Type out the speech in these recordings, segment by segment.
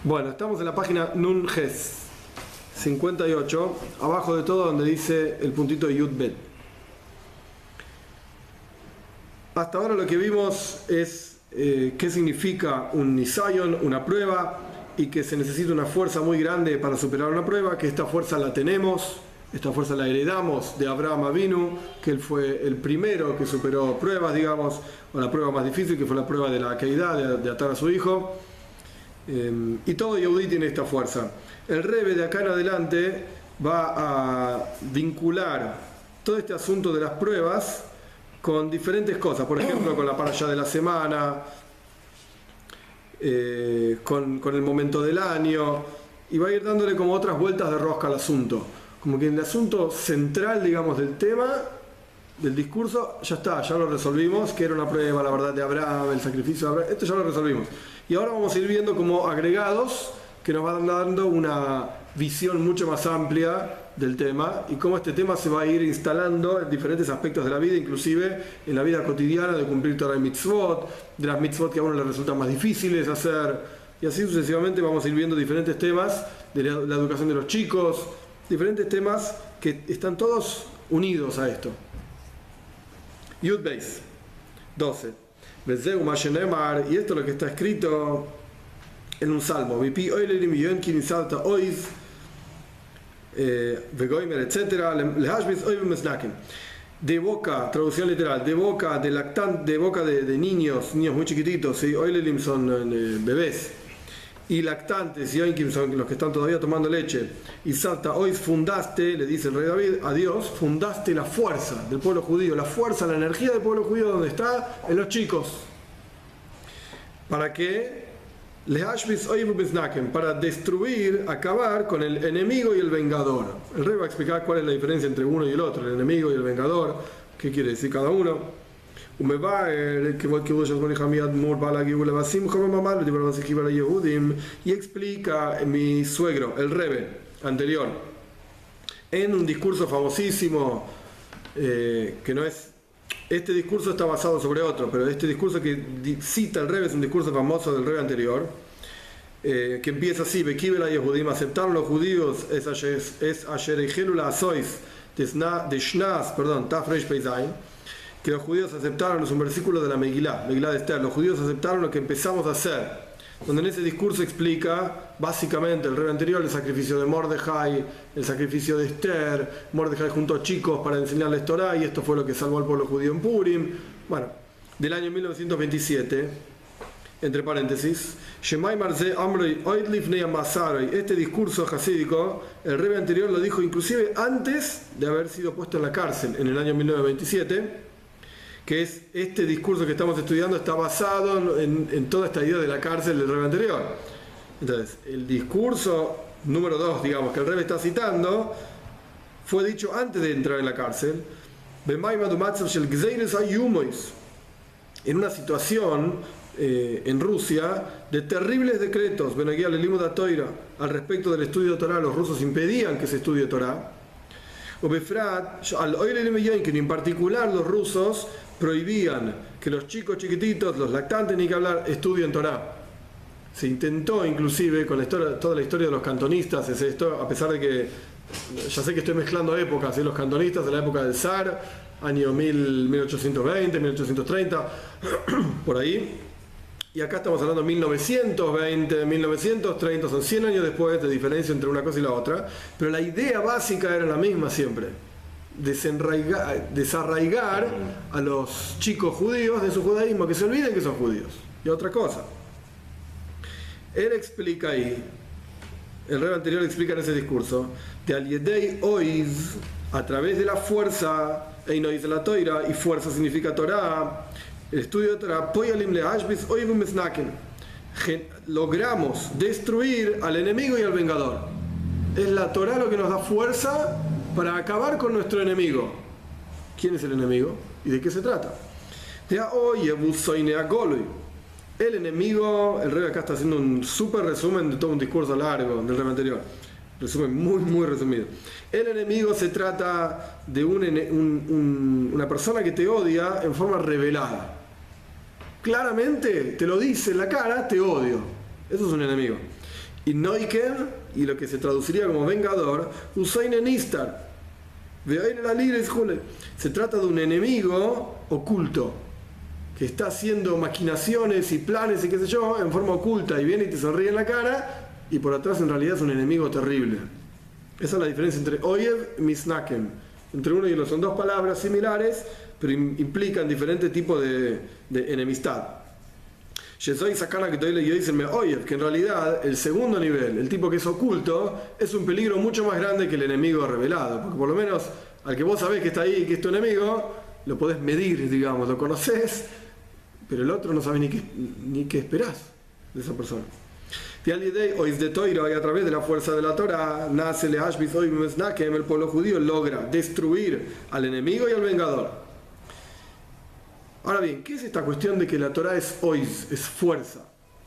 Bueno, estamos en la página Nun Ges 58, abajo de todo donde dice el puntito Yud Bet. Hasta ahora lo que vimos es qué significa un Nisayon, una prueba, y que se necesita una fuerza muy grande para superar una prueba, que esta fuerza la tenemos, esta fuerza la heredamos de Abraham Avinu, que él fue el primero que superó pruebas, digamos, o la prueba más difícil, que fue la prueba de la caída, de atar a su hijo. Y todo Yehudí tiene esta fuerza. El Rebbe de acá en adelante va a vincular todo este asunto de las pruebas con diferentes cosas, por ejemplo con la parashá de la semana, con el momento del año, y va a ir dándole como otras vueltas de rosca al asunto, como que el asunto central, digamos, del tema del discurso ya está, ya lo resolvimos, que era una prueba, la verdad de Abraham, el sacrificio de Abraham, esto ya lo resolvimos. Y ahora vamos a ir viendo como agregados que nos van dando una visión mucho más amplia del tema y cómo este tema se va a ir instalando en diferentes aspectos de la vida, inclusive en la vida cotidiana de cumplir Torah y mitzvot, de las mitzvot que a uno le resultan más difíciles hacer, y así sucesivamente vamos a ir viendo diferentes temas de la educación de los chicos, diferentes temas que están todos unidos a esto. Yud Beis 12. Y esto es lo que está escrito en un salmo, de boca, traducción literal, de boca de niños muy chiquititos, ¿sí? Oilelim son bebés, y lactantes, y oinkim son los que están todavía tomando leche, y salta, hoy fundaste, le dice el rey David a Dios, fundaste la fuerza del pueblo judío, la fuerza, la energía del pueblo judío, donde está, en los chicos. ¿Para qué? Para destruir, acabar con el enemigo y el vengador. El rey va a explicar cuál es la diferencia entre uno y el otro, el enemigo y el vengador, qué quiere decir cada uno. Y explica mi suegro, el Rebbe anterior, en un discurso famosísimo, que no es, este discurso está basado sobre otro, pero este discurso que cita el Rebbe es un discurso famoso del Rebbe anterior, que empieza así: aceptaron los judíos es asher ejelu la'asois de Shnaz, perdón, Tafresh Peizain, que los judíos aceptaron, es un versículo de la Megilá de Esther, los judíos aceptaron lo que empezamos a hacer, donde en ese discurso explica básicamente el rey anterior, el sacrificio de Mordejai, el sacrificio de Esther, Mordejai juntó chicos para enseñarles Torah, y esto fue lo que salvó al pueblo judío en Purim. Bueno, del año 1927, entre paréntesis, este discurso hasídico, el rey anterior lo dijo inclusive antes de haber sido puesto en la cárcel en el año 1927, que es este discurso que estamos estudiando, está basado en toda esta idea de la cárcel del Rebbe anterior. Entonces, el discurso número 2, digamos, que el Rebbe está citando, fue dicho antes de entrar en la cárcel, en una situación en Rusia de terribles decretos al respecto del estudio de Torah. Los rusos impedían que se estudie Torah, en particular los rusos prohibían que los chicos chiquititos, los lactantes, ni que hablar, estudien Torah. Se intentó inclusive con toda la historia de los cantonistas, esto, a pesar de que ya sé que estoy mezclando épocas, los cantonistas de la época del zar, año 1820, 1830, por ahí, y acá estamos hablando de 1920, 1930, son 100 años después de diferencia entre una cosa y la otra, pero la idea básica era la misma siempre: desarraigar a los chicos judíos de su judaísmo, que se olviden que son judíos. Y otra cosa, él explica ahí, el rey anterior explica en ese discurso, de Al-Yedei Oiz, a través de la fuerza, Einoiz de la Toira, y fuerza significa Torah, el estudio de Torah, logramos destruir al enemigo y al vengador. Es la Torah lo que nos da fuerza para acabar con nuestro enemigo. ¿Quién es el enemigo? ¿Y de qué se trata? El enemigo, el rey acá está haciendo un súper resumen de todo un discurso largo del rey anterior. Resumen muy resumido. El enemigo se trata de una persona que te odia en forma revelada. Claramente te lo dice en la cara: te odio. Eso es un enemigo. Y Noiken, y lo que se traduciría como vengador, Usain Nistar. Se trata de un enemigo oculto que está haciendo maquinaciones y planes y qué sé yo en forma oculta y viene y te sonríe en la cara y por atrás en realidad es un enemigo terrible. Esa es la diferencia entre Oyev y Misnaken. Entre uno y otro son dos palabras similares pero implican diferentes tipos de enemistad. Yesoy Sakana que todavía le dicen Oyev, que en realidad el segundo nivel, el tipo que es oculto, es un peligro mucho más grande que el enemigo revelado, porque por lo menos al que vos sabés que está ahí y que es tu enemigo, lo podés medir, digamos, lo conocés, pero el otro no sabe ni qué esperás de esa persona. Y a través de la fuerza de la Torah, nace el pueblo judío logra destruir al enemigo y al vengador. Ahora bien, ¿qué es esta cuestión de que la Torah es oiz, es fuerza?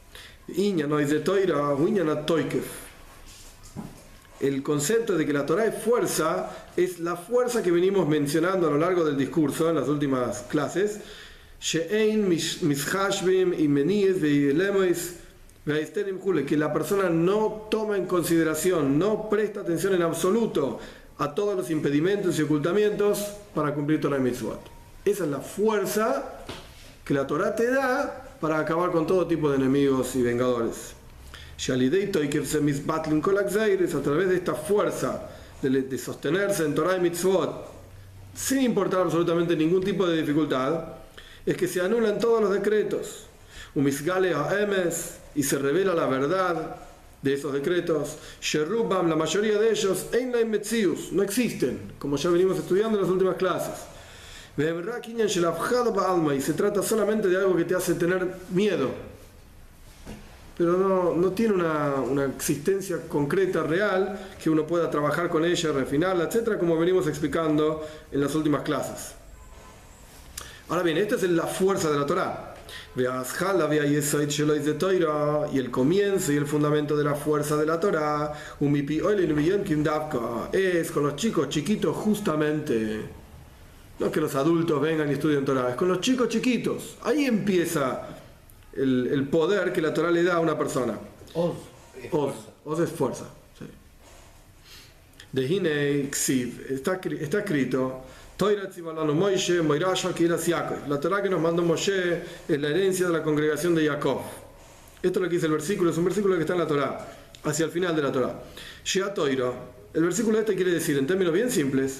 El concepto de que la Torah es fuerza es la fuerza que venimos mencionando a lo largo del discurso en las últimas clases. Que la persona no toma en consideración, no presta atención en absoluto a todos los impedimentos y ocultamientos para cumplir Torah y Mitzvot. Esa es la fuerza que la Torah te da para acabar con todo tipo de enemigos y vengadores. A través de esta fuerza de sostenerse en Torah y Mitzvot sin importar absolutamente ningún tipo de dificultad, es que se anulan todos los decretos. Y se revela la verdad de esos decretos. La mayoría de ellos no existen, como ya venimos estudiando en las últimas clases. Y se trata solamente de algo que te hace tener miedo, pero no tiene una existencia concreta, real, que uno pueda trabajar con ella, refinarla, etc., como venimos explicando en las últimas clases. Ahora bien, esta es la fuerza de la Torah. Y el comienzo y el fundamento de la fuerza de la Torah es con los chicos chiquitos justamente. No es que los adultos vengan y estudien Torah, es con los chicos chiquitos. Ahí empieza el poder que la Torah le da a una persona. Oz es fuerza. Sí. De Hine Ksiv está escrito: la Torah que nos mandó Moshe es la herencia de la congregación de Jacob. Esto es lo que dice el versículo, es un versículo que está en la Torah, hacia el final de la Torah. El versículo este quiere decir, en términos bien simples,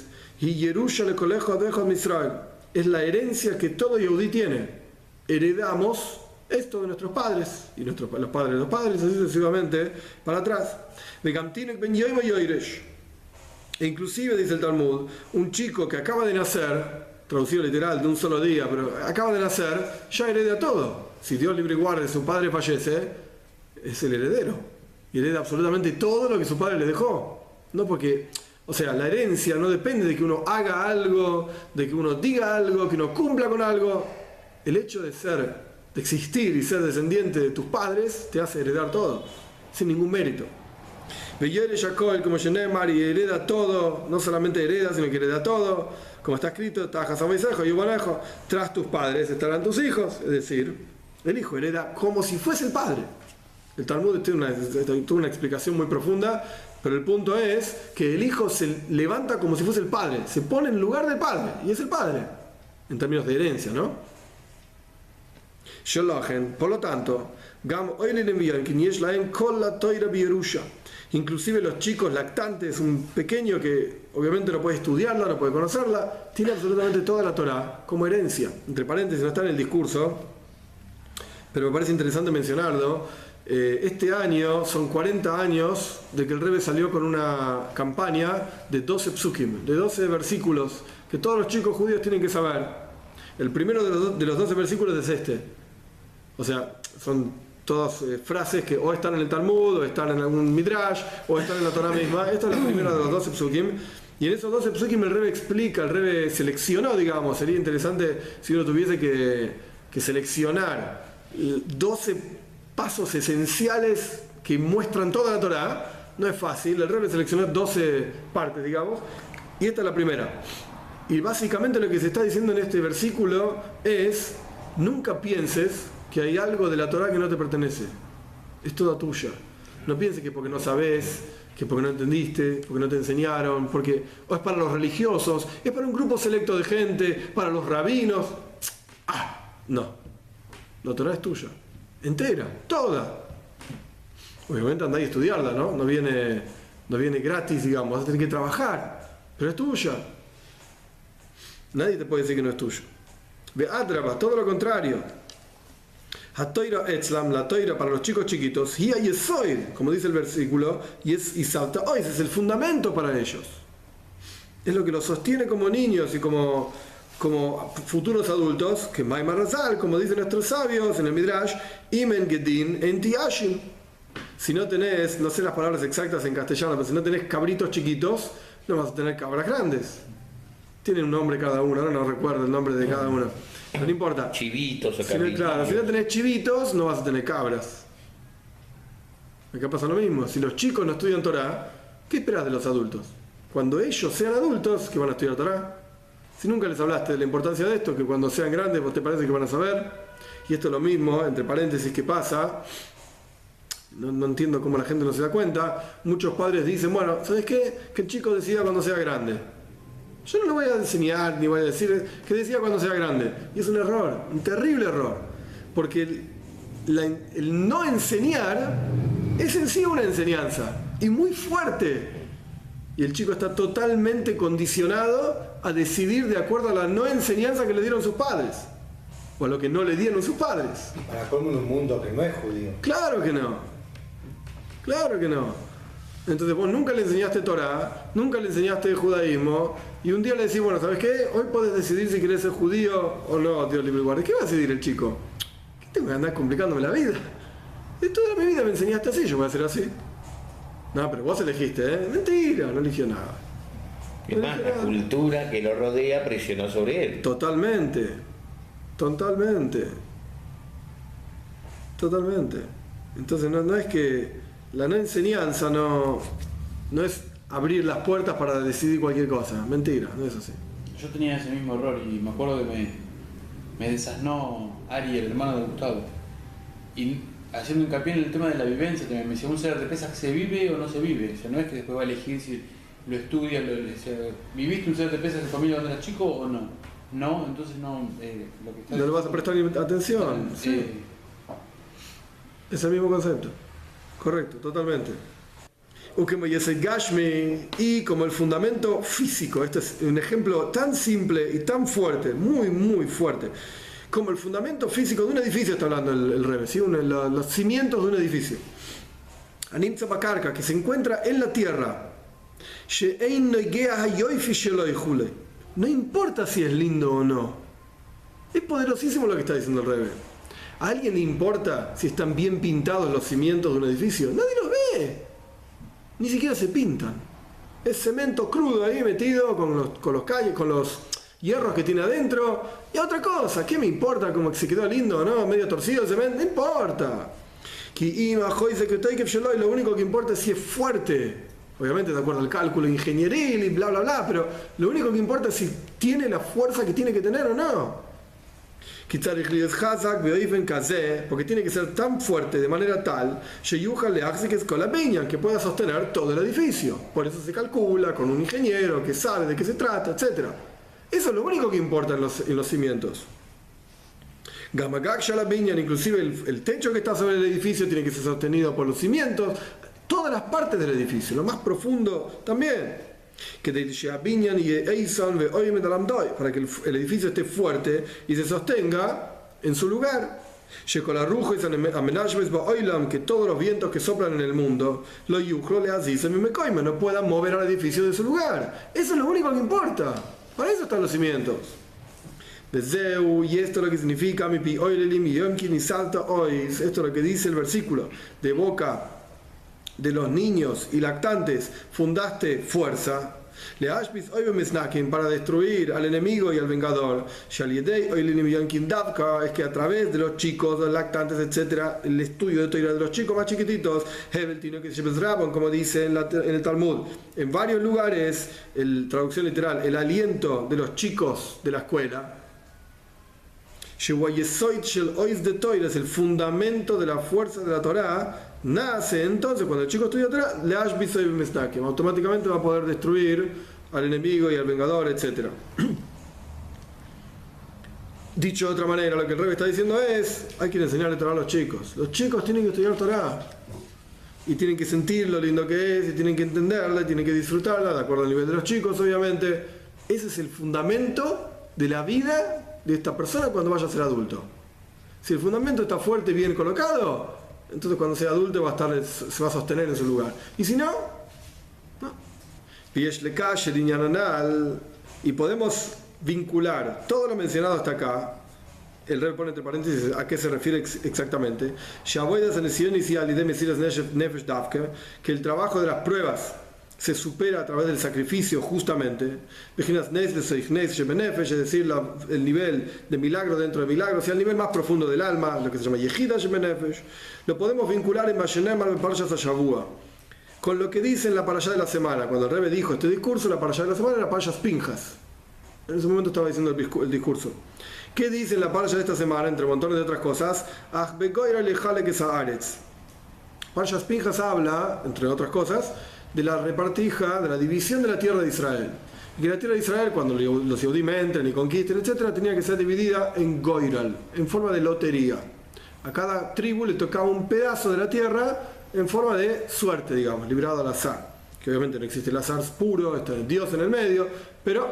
es la herencia que todo Yehudí tiene. Heredamos esto de nuestros padres, y los padres de los padres, así sucesivamente, para atrás. E inclusive, dice el Talmud, un chico que acaba de nacer, traducido literal, de un solo día, pero acaba de nacer, ya hereda todo. Si Dios libre y guarde, su padre fallece, es el heredero. Y hereda absolutamente todo lo que su padre le dejó. No porque, o sea, la herencia no depende de que uno haga algo, de que uno diga algo, que uno cumpla con algo. El hecho de existir y ser descendiente de tus padres, te hace heredar todo, sin ningún mérito. Jacob, como Shenemar, y hereda todo, no solamente hereda, sino que hereda todo, como está escrito, tras tus padres estarán tus hijos, es decir, el hijo hereda como si fuese el padre. El Talmud tiene una explicación muy profunda, pero el punto es que el hijo se levanta como si fuese el padre, se pone en lugar del padre, y es el padre, en términos de herencia, ¿no? Por lo tanto, inclusive los chicos lactantes, un pequeño que obviamente no puede estudiarla, no puede conocerla, tiene absolutamente toda la Torah como herencia. Entre paréntesis, no está en el discurso, pero me parece interesante mencionarlo. Este año son 40 años de que el Rebbe salió con una campaña de 12 psukim, de 12 versículos que todos los chicos judíos tienen que saber. El primero de los 12 versículos es este. O sea, son todas frases que o están en el Talmud, o están en algún Midrash, o están en la Torah misma. Esta es la primera de los 12 psukim. Y en esos 12 psukim el Rebbe explica, el Rebbe seleccionó, digamos, sería interesante si uno tuviese que seleccionar 12 pasos esenciales que muestran toda la Torah. No es fácil, el Rebbe seleccionó 12 partes, digamos, y esta es la primera. Y básicamente lo que se está diciendo en este versículo es: nunca pienses que hay algo de la Torah que no te pertenece, es toda tuya. No pienses que porque no sabes, que porque no entendiste, porque no te enseñaron, porque o es para los religiosos, es para un grupo selecto de gente, para los rabinos. No. La Torá es tuya. Entera, toda. Obviamente andá y estudiarla, ¿no? No viene gratis, digamos, vas a tener que trabajar, pero es tuya. Nadie te puede decir que no es tuyo. Ve Adraba, todo lo contrario. Hatoira Etzlam, la toira para los chicos chiquitos, Hia Yesoid, como dice el versículo, y salta hoy, ese es el fundamento para ellos. Es lo que los sostiene como niños y como futuros adultos, que Maimar Razal, como dicen nuestros sabios en el Midrash, Imen Gedin Enti Ashim. Si no tenés, no sé las palabras exactas en castellano, pero si no tenés cabritos chiquitos, no vas a tener cabras grandes. Tienen un nombre cada uno, ahora no recuerdo el nombre de cada uno. Pero no importa. Chivitos o cabritos. Claro, si no tenés chivitos, no vas a tener cabras. Acá pasa lo mismo. Si los chicos no estudian Torah, ¿qué esperás de los adultos? Cuando ellos sean adultos, que van a estudiar Torah. Si nunca les hablaste de la importancia de esto, que cuando sean grandes, vos te parece que van a saber. Y esto es lo mismo, entre paréntesis, ¿qué pasa? No entiendo cómo la gente no se da cuenta. Muchos padres dicen, bueno, ¿sabes qué? Que el chico decida cuando sea grande. Yo no le voy a enseñar ni voy a decir que decida cuando sea grande. Y es un error, un terrible error. Porque el no enseñar es en sí una enseñanza. Y muy fuerte. Y el chico está totalmente condicionado a decidir de acuerdo a la no enseñanza que le dieron sus padres. O a lo que no le dieron sus padres. Para colmo en un mundo que no es judío. Claro que no. Claro que no. Entonces vos nunca le enseñaste Torah, nunca le enseñaste judaísmo, y un día le decís, bueno, ¿sabes qué? Hoy podés decidir si querés ser judío o no, Dios libre y guarde. ¿Qué va a decidir el chico? ¿Qué tengo que andar complicándome la vida? De toda mi vida me enseñaste así, yo voy a hacer así. No, pero vos elegiste, ¿eh? Mentira, no eligió nada. Es más, la cultura que lo rodea presionó sobre él. Totalmente. Entonces no es que la no enseñanza no es abrir las puertas para decidir cualquier cosa. Mentira, no es así. Yo tenía ese mismo error y me acuerdo que me desasnó Ari, el hermano de Gustavo. Y haciendo hincapié en el tema de la vivencia, que me decía, ¿un ser de pesas ¿se vive o no se vive? O sea, no es que después va a elegir si lo estudia, ¿viviste un ser de pesas en familia cuando eras chico o no? No, entonces no. Lo que está no le vas a prestar atención. Sí. Es el mismo concepto. Correcto, totalmente. Y como el fundamento físico, este es un ejemplo tan simple y tan fuerte, muy, muy fuerte, como el fundamento físico de un edificio, está hablando el Rebbe, ¿sí? Los cimientos de un edificio. Animtza Bakarka, que se encuentra en la tierra. No importa si es lindo o no. Es poderosísimo lo que está diciendo el Rebbe. ¿A alguien le importa si están bien pintados los cimientos de un edificio? Nadie los ve. Ni siquiera se pintan. Es cemento crudo ahí metido con los hierros que tiene adentro. Y otra cosa, ¿qué me importa como que se quedó lindo o no? Medio torcido el cemento, no importa. Lo único que importa es si es fuerte. Obviamente de acuerdo al cálculo ingenieril y bla bla bla, pero lo único que importa es si tiene la fuerza que tiene que tener o no. Porque tiene que ser tan fuerte de manera tal que pueda sostener todo el edificio. Por eso se calcula con un ingeniero que sabe de qué se trata, etc. Eso es lo único que importa en los cimientos. Inclusive el techo que está sobre el edificio tiene que ser sostenido por los cimientos, todas las partes del edificio, lo más profundo también. Para que el edificio esté fuerte y se sostenga en su lugar. Que todos los vientos que soplan en el mundo no puedan mover al edificio de su lugar. Eso es lo único que importa. Para eso están los cimientos. Y esto es lo que significa esto es lo que dice el versículo: de boca de los niños y lactantes fundaste fuerza, para destruir al enemigo y al vengador. Es que a través de los chicos, los lactantes, etc., el estudio de Torah de los chicos más chiquititos, como dice en el Talmud, en varios lugares, traducción literal, el aliento de los chicos de la escuela. Shewayesoit shel ois de Torah, es el fundamento de la fuerza de la Torah. Nace entonces, cuando el chico estudia Torah, Leash Bisoy Bimestakim, automáticamente va a poder destruir al enemigo y al vengador, etc. Dicho de otra manera, lo que el Rebbe está diciendo es: hay que enseñarle Torah a los chicos. Los chicos tienen que estudiar Torah y tienen que sentir lo lindo que es, y tienen que entenderla, y tienen que disfrutarla, de acuerdo al nivel de los chicos, obviamente. Ese es el fundamento de la vida de esta persona cuando vaya a ser adulto. Si el fundamento está fuerte y bien colocado, entonces cuando sea adulto se va a sostener en su lugar. Y si no, no. Y podemos vincular todo lo mencionado hasta acá. El Rebbe pone entre paréntesis a qué se refiere exactamente. Que el trabajo de las pruebas se supera a través del sacrificio, justamente. Es decir, el nivel de milagro dentro de milagro, o sea, el nivel más profundo del alma, lo que se llama Yehida Shebenefesh. Lo podemos vincular en Mashenemar en Parashas Shavua con lo que dice en la parashá de la semana. Cuando el Rebbe dijo este discurso, la parashá de la semana era Parashas Pinjas. En ese momento estaba diciendo el discurso. ¿Qué dice en la parashá de esta semana, entre montones de otras cosas? Parashas Pinjas habla, entre otras cosas, de la repartija, de la división de la tierra de Israel. Y que la tierra de Israel, cuando los Yehudim entren y conquisten, etc., tenía que ser dividida en goiral, en forma de lotería. A cada tribu le tocaba un pedazo de la tierra en forma de suerte, digamos, librado al azar. Que obviamente no existe el azar puro, está Dios en el medio, pero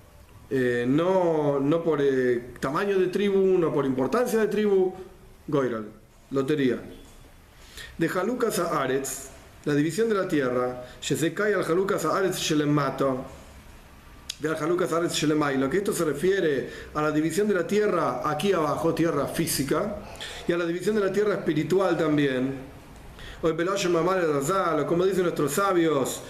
no por tamaño de tribu, no por importancia de tribu, goiral, lotería. De Halukas a Aretz, la división de la tierra, Shezekai al Halukas a Aretz Shelemato, de al Halukas a Aretz Shelemai, lo que esto se refiere a la división de la tierra aquí abajo, tierra física, y a la división de la tierra espiritual también. O como dicen nuestros sabios,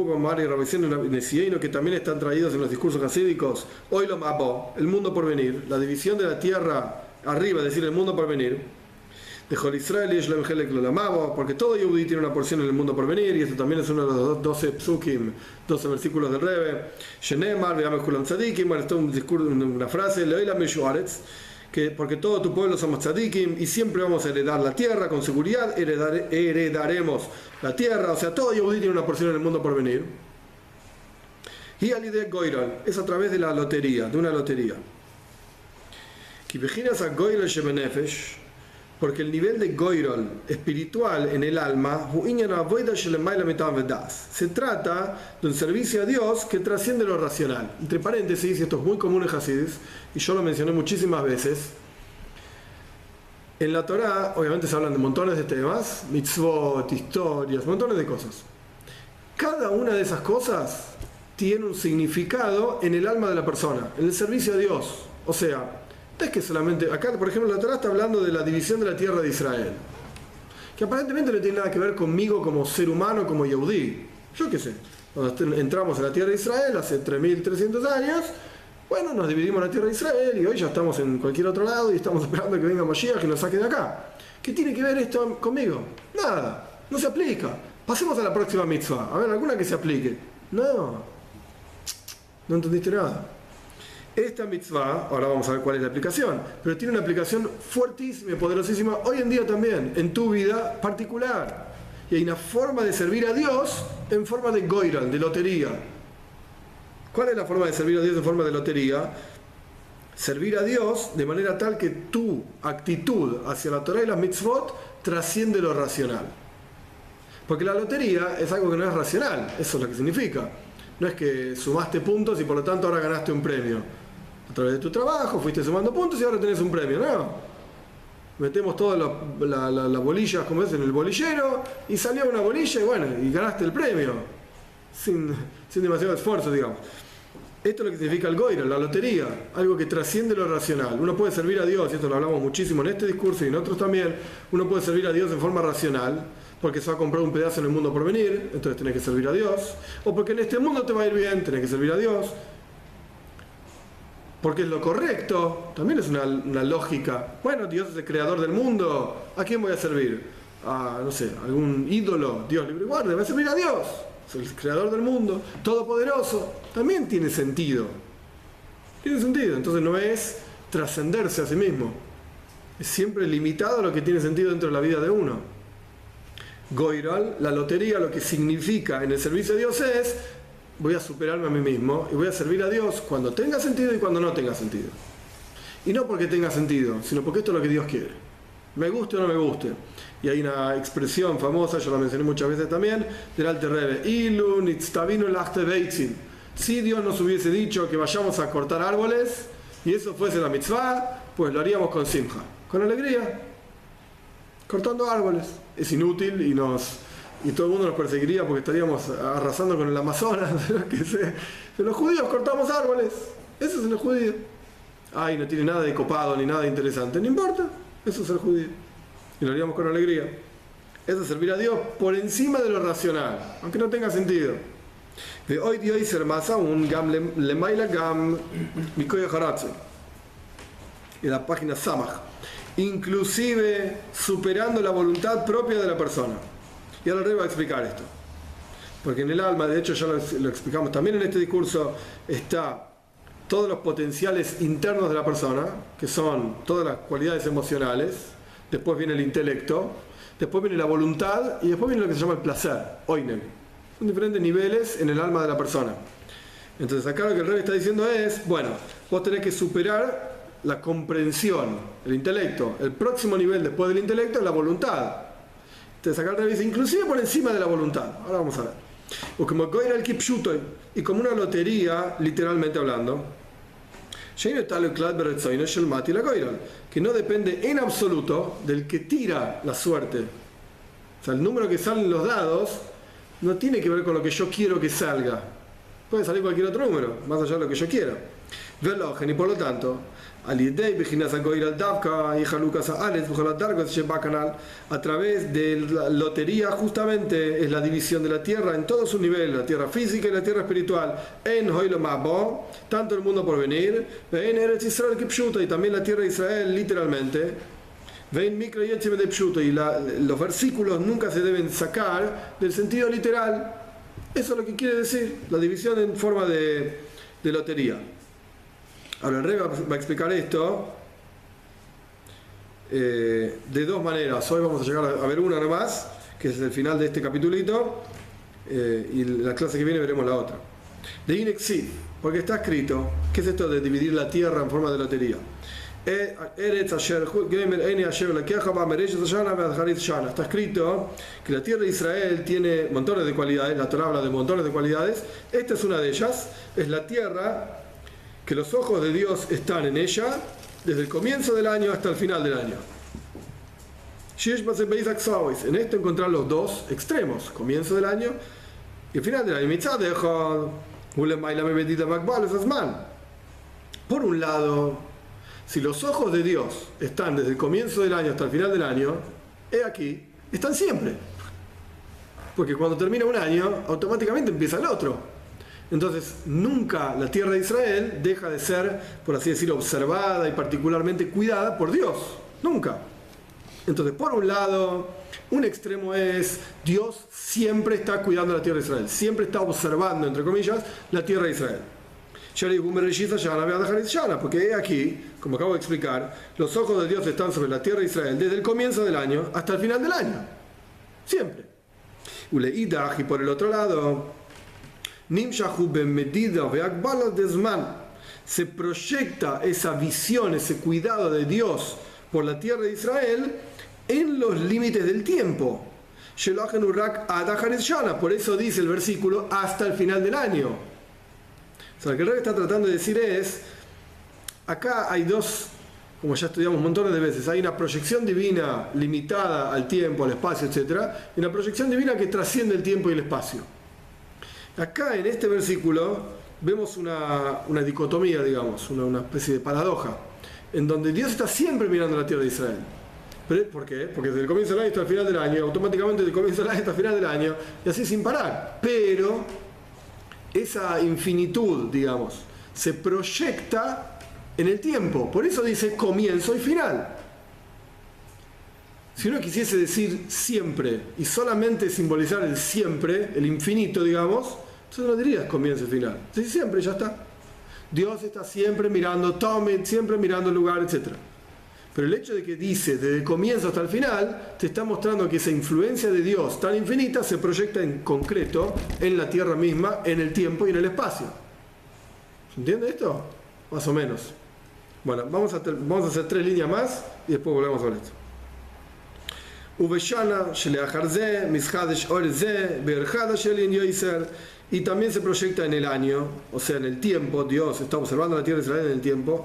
que también están traídos en los discursos hasídicos, hoy lo mabo, el mundo por venir, la división de la tierra arriba, es decir, el mundo por venir. De Jol Israel y Shlem Helek lo amabo, porque todo Yehudi tiene una porción en el mundo por venir, y esto también es uno de los 12 psukim, 12 versículos del Rebbe. Shenemar, veamos Kulam Tzadikim, bueno, esto es un discurso, una frase, Leila Meshuaretz, que porque todo tu pueblo somos tzadikim y siempre vamos a heredar la tierra con seguridad, heredaremos la tierra, o sea, todo Yehudi tiene una porción en el mundo por venir. Y al idea Goiral, es a través de la lotería, de una lotería. Porque el nivel de Goiral espiritual en el alma se trata de un servicio a Dios que trasciende lo racional. Entre paréntesis, y esto es muy común en Hasidis, y yo lo mencioné muchísimas veces, en la Torá obviamente se hablan de montones de temas, mitzvot, historias, montones de cosas. Cada una de esas cosas tiene un significado en el alma de la persona, en el servicio a Dios. O sea, no es que solamente, acá por ejemplo la Torá está hablando de la división de la tierra de Israel, que aparentemente no tiene nada que ver conmigo como ser humano, como Yehudí. Yo qué sé, cuando entramos en la tierra de Israel hace 3.300 años, bueno, nos dividimos la tierra de Israel y hoy ya estamos en cualquier otro lado y estamos esperando que venga Mashiach y nos saque de acá. ¿Qué tiene que ver esto conmigo? Nada, no se aplica. Pasemos a la próxima mitzvah, a ver, alguna que se aplique. No entendiste nada. Esta mitzvah, ahora vamos a ver cuál es la aplicación, pero tiene una aplicación fuertísima y poderosísima hoy en día también, en tu vida particular. Y hay una forma de servir a Dios en forma de goiral, de lotería. ¿Cuál es la forma de servir a Dios en forma de lotería? Servir a Dios de manera tal que tu actitud hacia la Torah y las mitzvot trasciende lo racional. Porque la lotería es algo que no es racional, eso es lo que significa. No es que sumaste puntos y por lo tanto ahora ganaste un premio. A través de tu trabajo fuiste sumando puntos y ahora tenés un premio. No. Metemos todas las bolillas, como es, en el bolillero y salió una bolilla y bueno, y ganaste el premio. Sin demasiado esfuerzo, digamos. Esto es lo que significa el goiral, la lotería, algo que trasciende lo racional. Uno puede servir a Dios, y esto lo hablamos muchísimo en este discurso y en otros también, uno puede servir a Dios en forma racional, porque se va a comprar un pedazo en el mundo por venir, entonces tenés que servir a Dios, o porque en este mundo te va a ir bien, tenés que servir a Dios, porque es lo correcto, también es una lógica. Bueno, Dios es el creador del mundo, ¿a quién voy a servir? A, no sé, algún ídolo, Dios libre y guarde, voy a servir a Dios, es el creador del mundo, todopoderoso, también tiene sentido. Tiene sentido, entonces no es trascenderse a sí mismo. Es siempre limitado a lo que tiene sentido dentro de la vida de uno. Goiral, la lotería, lo que significa en el servicio de Dios es: voy a superarme a mí mismo y voy a servir a Dios cuando tenga sentido y cuando no tenga sentido. Y no porque tenga sentido, sino porque esto es lo que Dios quiere. Me guste o no me guste. Y hay una expresión famosa, yo la mencioné muchas veces también, del Alter Rebbe: Ilun itztavinu lachte beitzin. Si Dios nos hubiese dicho que vayamos a cortar árboles y eso fuese la mitzvah, pues lo haríamos con simja, con alegría, cortando árboles. Es inútil y todo el mundo nos perseguiría porque estaríamos arrasando con el Amazonas. Que los judíos cortamos árboles. Eso es el judío. Ay, no tiene nada de copado ni nada de interesante. No importa. Eso es el judío. Y lo haríamos con alegría. Eso es servir a Dios por encima de lo racional, aunque no tenga sentido. De hoy día ser más aún gam lemaila gam mikoy haratze. En la página Samach. Inclusive superando la voluntad propia de la persona. Y ahora va a explicar esto. Porque en el alma, de hecho ya lo explicamos también en este discurso, está todos los potenciales internos de la persona, que son todas las cualidades emocionales, después viene el intelecto, después viene la voluntad y después viene lo que se llama el placer, oinen. Son diferentes niveles en el alma de la persona. Entonces acá lo que el Rebbe está diciendo es: bueno, vos tenés que superar la comprensión, el intelecto. El próximo nivel después del intelecto es la voluntad. Entonces acá el Rebbe dice: inclusive por encima de la voluntad. Ahora vamos a ver. O como goir al kipshutoy, y como una lotería, literalmente hablando, que no depende en absoluto del que tira la suerte. O sea, el número que salen los dados no tiene que ver con lo que yo quiero que salga. Puede salir cualquier otro número, más allá de lo que yo quiera. Y por lo tanto, a través de la lotería, justamente es la división de la tierra en todos sus niveles, la tierra física y la tierra espiritual, tanto el mundo por venir, y también la tierra de Israel, literalmente. Y los versículos nunca se deben sacar del sentido literal. Eso es lo que quiere decir la división en forma de lotería. Ahora el Rebbe va a explicar esto de dos maneras. Hoy vamos a llegar a ver una nomás, que es el final de este capitulito, y la clase que viene veremos la otra. De Inexi, porque está escrito: ¿qué es esto de dividir la tierra en forma de lotería? Está escrito que la tierra de Israel tiene montones de cualidades. La Torah habla de montones de cualidades. Esta es una de ellas. Es la tierra que los ojos de Dios están en ella desde el comienzo del año hasta el final del año. En esto encontrar los dos extremos: comienzo del año y el final del año. Por un lado, si los ojos de Dios están desde el comienzo del año hasta el final del año, he aquí, están siempre. Porque cuando termina un año, automáticamente empieza el otro. Entonces, nunca la tierra de Israel deja de ser, por así decirlo, observada y particularmente cuidada por Dios. Nunca. Entonces, por un lado, un extremo es: Dios siempre está cuidando la tierra de Israel. Siempre está observando, entre comillas, la tierra de Israel. Porque aquí, como acabo de explicar, los ojos de Dios están sobre la tierra de Israel desde el comienzo del año hasta el final del año. Siempre. Y por el otro lado, se proyecta esa visión, ese cuidado de Dios por la tierra de Israel en los límites del tiempo. Por eso dice el versículo: hasta el final del año. O sea, lo que el Rebbe está tratando de decir es: acá hay dos, como ya estudiamos montones de veces, hay una proyección divina limitada al tiempo, al espacio, etc., y una proyección divina que trasciende el tiempo y el espacio. Acá en este versículo vemos una dicotomía, digamos, una especie de paradoja, en donde Dios está siempre mirando la tierra de Israel. ¿Por qué? Porque desde el comienzo del año hasta el final del año, automáticamente desde el comienzo del año hasta el final del año, y así sin parar. Pero esa infinitud, digamos, se proyecta en el tiempo. Por eso dice comienzo y final. Si uno quisiese decir siempre y solamente simbolizar el siempre, el infinito, digamos, entonces no dirías comienzo y final. Dice siempre, ya está. Dios está siempre mirando Tomit, siempre mirando el lugar, etc. Pero el hecho de que dice desde el comienzo hasta el final, te está mostrando que esa influencia de Dios tan infinita se proyecta en concreto en la tierra misma, en el tiempo y en el espacio. ¿Se entiende esto? Más o menos. Bueno, vamos a hacer 3 líneas más y después volvemos a ver esto. Y también se proyecta en el año, o sea, en el tiempo. Dios está observando la tierra de Israel en el tiempo,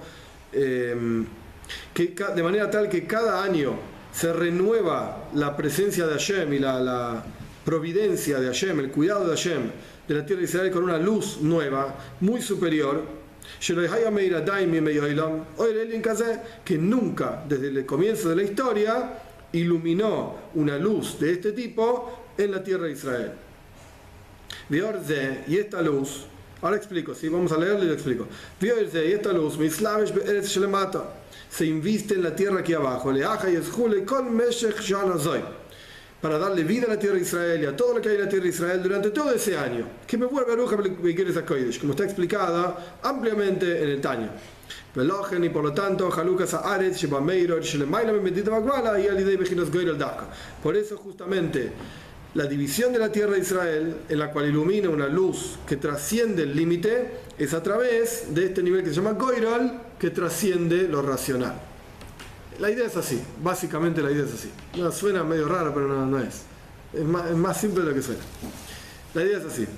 de manera tal que cada año se renueva la presencia de Hashem y la providencia de Hashem, el cuidado de Hashem de la tierra de Israel con una luz nueva, muy superior, que nunca desde el comienzo de la historia iluminó una luz de este tipo en la tierra de Israel. Y esta luz, ahora explico, ¿sí? Vamos a leerlo y lo explico. Y esta luz se inviste en la tierra aquí abajo, para darle vida a la tierra de Israel y a todo lo que hay en la tierra de Israel durante todo ese año, que me vuelve a como está explicada ampliamente en el Tanya. Y por lo tanto, por eso justamente la división de la tierra de Israel, en la cual ilumina una luz que trasciende el límite, es a través de este nivel que se llama Goyrol, que trasciende lo racional. La idea es así, básicamente la idea es así. No, suena medio raro, pero no es. Es más simple de lo que suena. La idea es así.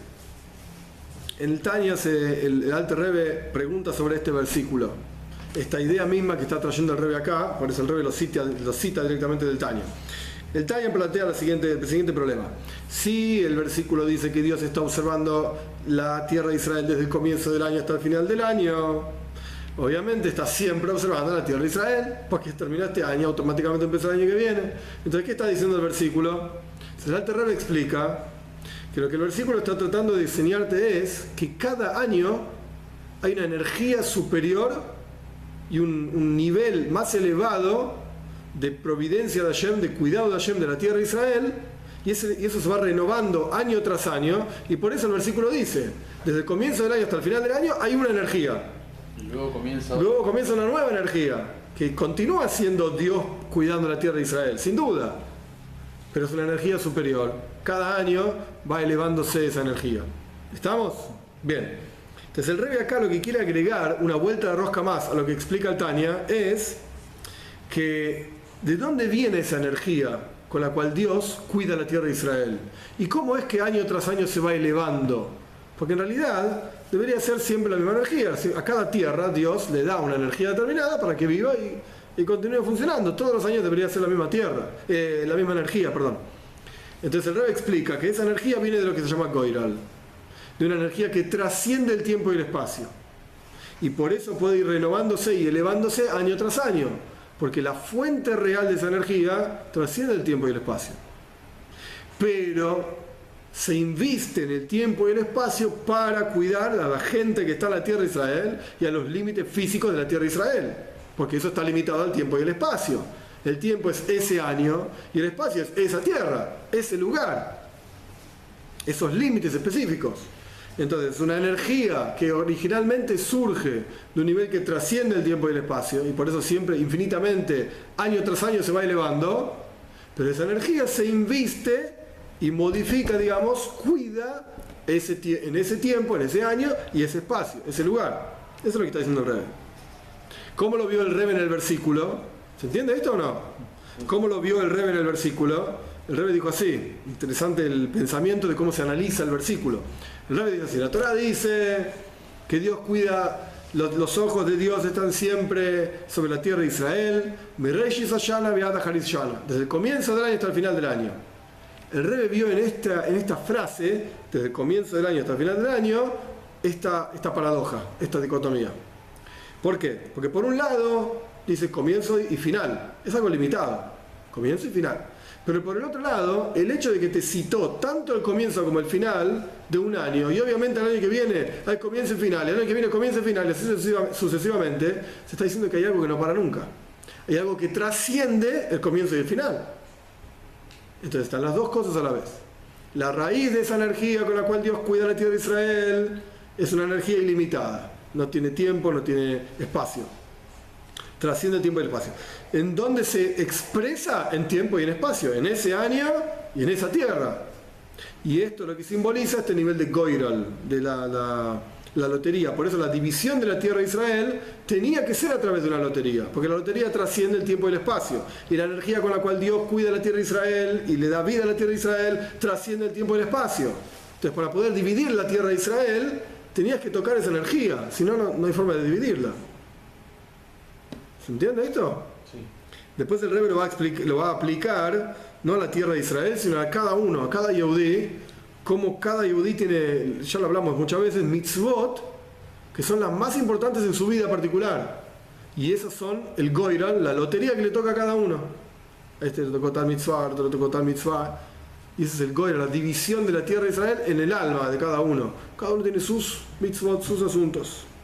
En el Tanya el Alter Rebbe pregunta sobre este versículo, esta idea misma que está trayendo el Rebbe acá, por eso el Rebbe lo cita directamente del Tanya. El Tanya plantea el siguiente problema. Si el versículo dice que Dios está observando la tierra de Israel desde el comienzo del año hasta el final del año, obviamente está siempre observando la tierra de Israel, porque termina este año, automáticamente empieza el año que viene. Entonces, ¿qué está diciendo el versículo? El Alter Rebbe explica que lo que el versículo está tratando de enseñarte es que cada año hay una energía superior y un nivel más elevado de providencia de Hashem, de cuidado de Hashem de la tierra de Israel, y eso se va renovando año tras año, y por eso el versículo dice, desde el comienzo del año hasta el final del año hay una energía. Y luego comienza una nueva energía, que continúa siendo Dios cuidando la tierra de Israel, sin duda, pero es una energía superior. Cada año va elevándose esa energía. ¿Estamos? Bien. Entonces el Rebbe acá lo que quiere agregar, una vuelta de rosca más a lo que explica el Tanya, es que ¿de dónde viene esa energía con la cual Dios cuida la tierra de Israel? ¿Y cómo es que año tras año se va elevando? Porque en realidad debería ser siempre la misma energía. A cada tierra Dios le da una energía determinada para que viva y continúe funcionando. Todos los años debería ser la misma energía. Entonces el Rebbe explica que esa energía viene de lo que se llama Goyrol, de una energía que trasciende el tiempo y el espacio. Y por eso puede ir renovándose y elevándose año tras año. Porque la fuente real de esa energía trasciende el tiempo y el espacio. Pero se inviste en el tiempo y el espacio para cuidar a la gente que está en la tierra de Israel y a los límites físicos de la tierra de Israel. Porque eso está limitado al tiempo y el espacio. El tiempo es ese año y el espacio es esa tierra, ese lugar, esos límites específicos. Entonces, una energía que originalmente surge de un nivel que trasciende el tiempo y el espacio, y por eso siempre, infinitamente, año tras año se va elevando, pero esa energía se inviste y modifica, digamos, cuida en ese tiempo, en ese año y ese espacio, ese lugar. Eso es lo que está diciendo el Rebbe. ¿Cómo lo vio el Rebbe en el versículo? ¿Se entiende esto o no? ¿Cómo lo vio el Rebbe en el versículo? El Rebbe dijo así, interesante el pensamiento de cómo se analiza el versículo. El Rebbe dice así, la Torá dice que Dios cuida, los ojos de Dios están siempre sobre la tierra de Israel, desde el comienzo del año hasta el final del año. El Rebbe vio en esta frase, desde el comienzo del año hasta el final del año, esta paradoja, esta dicotomía. ¿Por qué? Porque por un lado dice comienzo y final, es algo limitado, comienzo y final. Pero por el otro lado, el hecho de que te citó tanto el comienzo como el final de un año, y obviamente el año que viene hay comienzo y final, el año que viene comienzo y final, y así sucesivamente, se está diciendo que hay algo que no para nunca. Hay algo que trasciende el comienzo y el final. Entonces están las dos cosas a la vez. La raíz de esa energía con la cual Dios cuida la tierra de Israel es una energía ilimitada. no tiene tiempo, no tiene espacio. Trasciende el tiempo y el espacio. ¿En dónde se expresa? En tiempo y en espacio, en ese año y en esa tierra. Y esto lo que simboliza este nivel de Goiral, de la lotería. Por eso la división de la tierra de Israel tenía que ser a través de una lotería, porque la lotería trasciende el tiempo y el espacio. Y la energía con la cual Dios cuida la tierra de Israel y le da vida a la tierra de Israel trasciende el tiempo y el espacio. Entonces, para poder dividir la tierra de Israel, tenías que tocar esa energía, si no, no hay forma de dividirla. ¿Se entiende esto? Sí. Después el Rebbe lo va a aplicar no a la tierra de Israel, sino a cada uno, a cada Yehudí, como cada Yehudí tiene, ya lo hablamos muchas veces, mitzvot, que son las más importantes en su vida particular. Y esas son el Goiral, la lotería que le toca a cada uno. A este le tocó tal mitzvah, a otro le tocó tal mitzvah. Y ese es el Goiral, la división de la tierra de Israel en el alma de cada uno. Cada uno tiene sus mitzvot, sus asuntos.